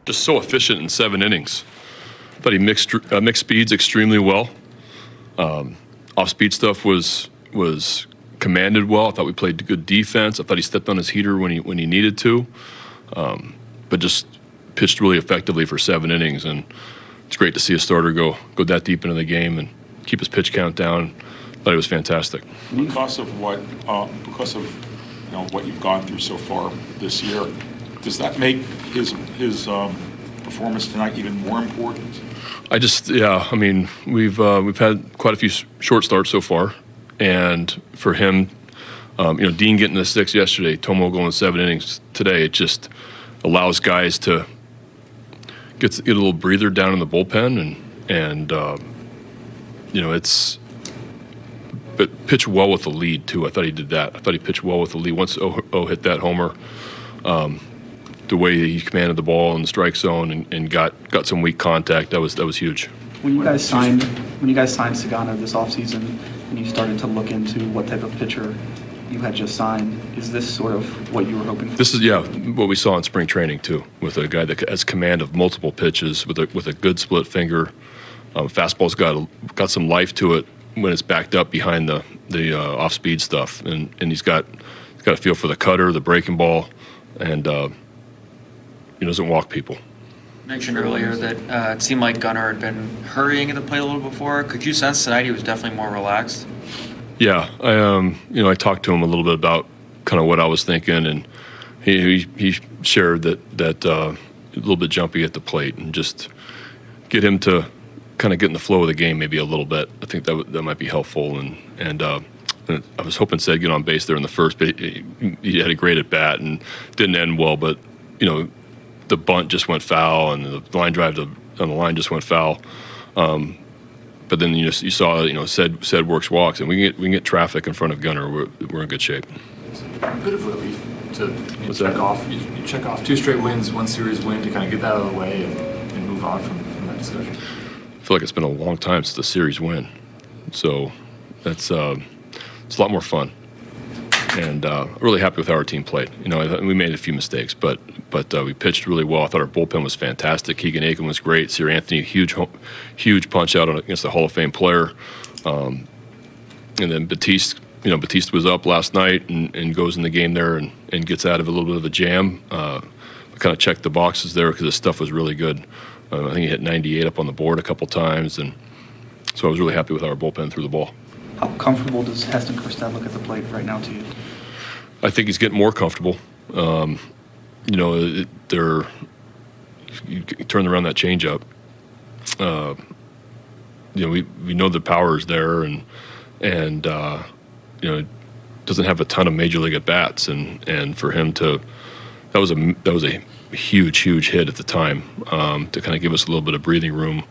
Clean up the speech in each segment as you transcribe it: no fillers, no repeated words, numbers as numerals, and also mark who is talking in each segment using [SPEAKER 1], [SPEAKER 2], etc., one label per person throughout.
[SPEAKER 1] just so efficient in 7 innings. I thought he mixed speeds extremely well. Off-speed stuff was commanded well. I thought we played good defense. I thought he stepped on his heater when he needed to, but just pitched really effectively for 7 innings. And it's great to see a starter go that deep into the game and keep his pitch count down. I thought it was fantastic.
[SPEAKER 2] Because of what you've gone through so far this year, does that make his performance tonight even more important?
[SPEAKER 1] I mean, we've had quite a few short starts so far, and for him, Dean getting the 6 yesterday, Tomo going 7 innings today, it just allows guys to get a little breather down in the bullpen, but pitch well with the lead too. I thought he did that. I thought he pitched well with the lead once O hit that homer. The way he commanded the ball in the strike zone and got some weak contact, that was huge.
[SPEAKER 3] When you guys signed Sagana this offseason and you started to look into what type of pitcher you had just signed, is this sort of what you were hoping for?
[SPEAKER 1] This is what we saw in spring training too, with a guy that has command of multiple pitches, with a good split finger. Fastball's got some life to it when it's backed up behind the off speed stuff, and he's got a feel for the cutter, the breaking ball, and he doesn't walk people.
[SPEAKER 4] You mentioned earlier that it seemed like Gunnar had been hurrying at the plate a little before. Could you sense tonight he was definitely more relaxed?
[SPEAKER 1] Yeah, I talked to him a little bit about kind of what I was thinking, and he shared that a little bit jumpy at the plate, and just get him to kind of get in the flow of the game maybe a little bit. I think that might be helpful, and I was hoping Sid get on base there in the first, but he had a great at bat and didn't end well, but the bunt just went foul, and the line drive on the line just went foul. But then you saw Sid works walks, and we can get traffic in front of Gunnar. We're in good shape.
[SPEAKER 5] A bit of relief to check off. You check off 2 straight wins, 1 series win to kind of get that out of the way and move on from that discussion.
[SPEAKER 1] I feel like it's been a long time since the series win, so that's it's a lot more fun. And really happy with how our team played. We made a few mistakes, but we pitched really well. I thought our bullpen was fantastic. Keegan Aiken was great. Sir Anthony, huge punch out against a Hall of Fame player. And then Batiste was up last night and goes in the game there and gets out of a little bit of a jam. Kind of checked the boxes there because his stuff was really good. I think he hit 98 up on the board a couple times, and so I was really happy with our bullpen through the ball.
[SPEAKER 3] How comfortable does Heston Kjerstad look at the plate right now to you?
[SPEAKER 1] I think he's getting more comfortable. You turn around that changeup. We know the power is there, and doesn't have a ton of major league at bats, and for him that was a huge hit at the time, to kind of give us a little bit of breathing room,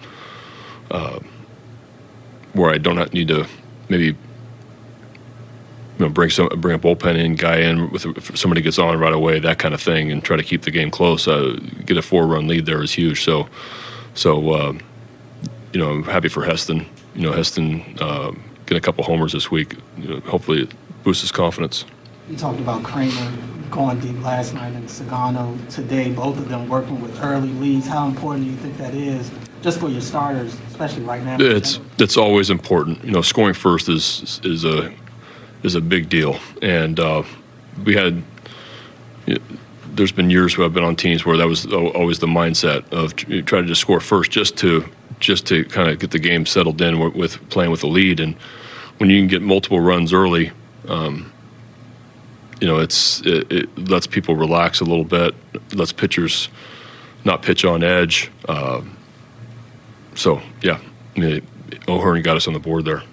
[SPEAKER 1] where I don't need to maybe bring a bullpen guy in if somebody gets on right away, that kind of thing, and try to keep the game close. Get a 4-run lead there is huge. So I'm happy for Heston. Heston get a couple homers this week. Hopefully it boosts his confidence.
[SPEAKER 6] You talked about Kramer going deep last night and Sagano today, both of them working with early leads. How important do you think that is just for your starters, especially right now?
[SPEAKER 1] It's always important. Scoring first is a big deal, and there's been years where I've been on teams where that was always the mindset of try to just score first, just to kind of get the game settled in with playing with the lead. And when you can get multiple runs early, it lets people relax a little bit, lets pitchers not pitch on edge. O'Hearn got us on the board there.